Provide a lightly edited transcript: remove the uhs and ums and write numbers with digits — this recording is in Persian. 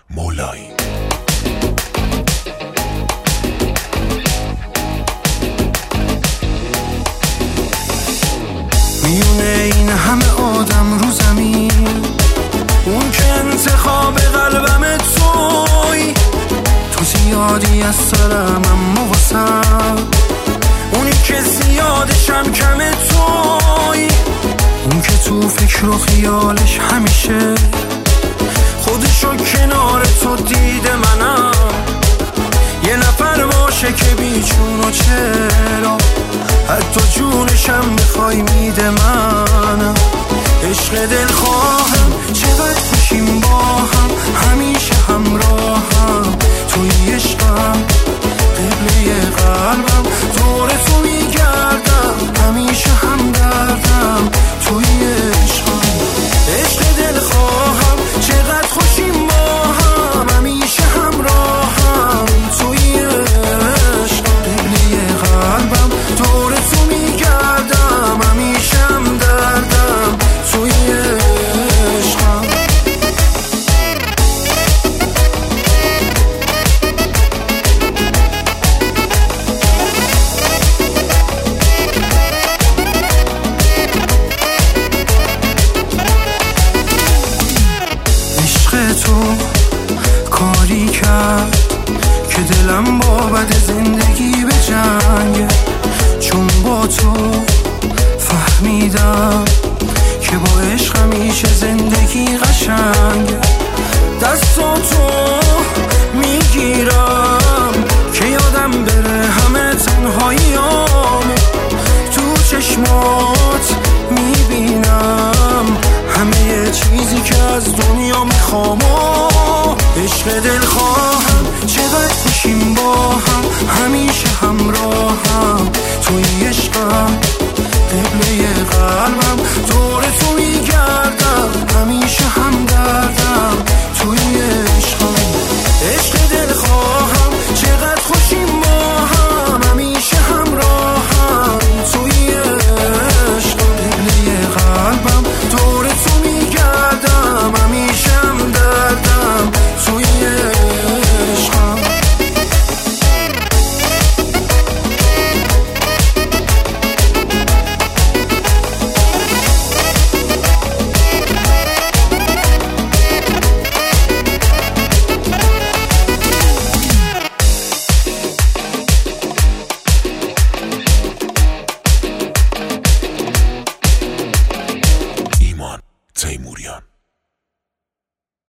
مولایی. میونه این همه آدم رو زمین، اون که انتخاب قلبم توی، تو زیادی از سرم اما واسم، اونی که زیادشم کم توی، اون که تو فکر و خیالش همیشه خودشو کنار تو دیده منم، یه نفر باشه که بیچون و چرا حتی جونشم بخوای میده منم، عشق دل خواهم چقدر خوشیم با هم، همیشه همراهم توی عشقم، قبله قلبم دور تو میگردم، همیشه همدردم توی عشقم، عشق دل خواهم چقدر خوشیم با هم، همیشه همراهم توی عشقم، قبله قلبم دور تو میگردم، همیشه همدردم توی عشقم. عشق تو کاری کرد که دلم با بد زندگی به جنگه، چون با تو فهمیدم که با عشق همیشه زندگی قشنگه،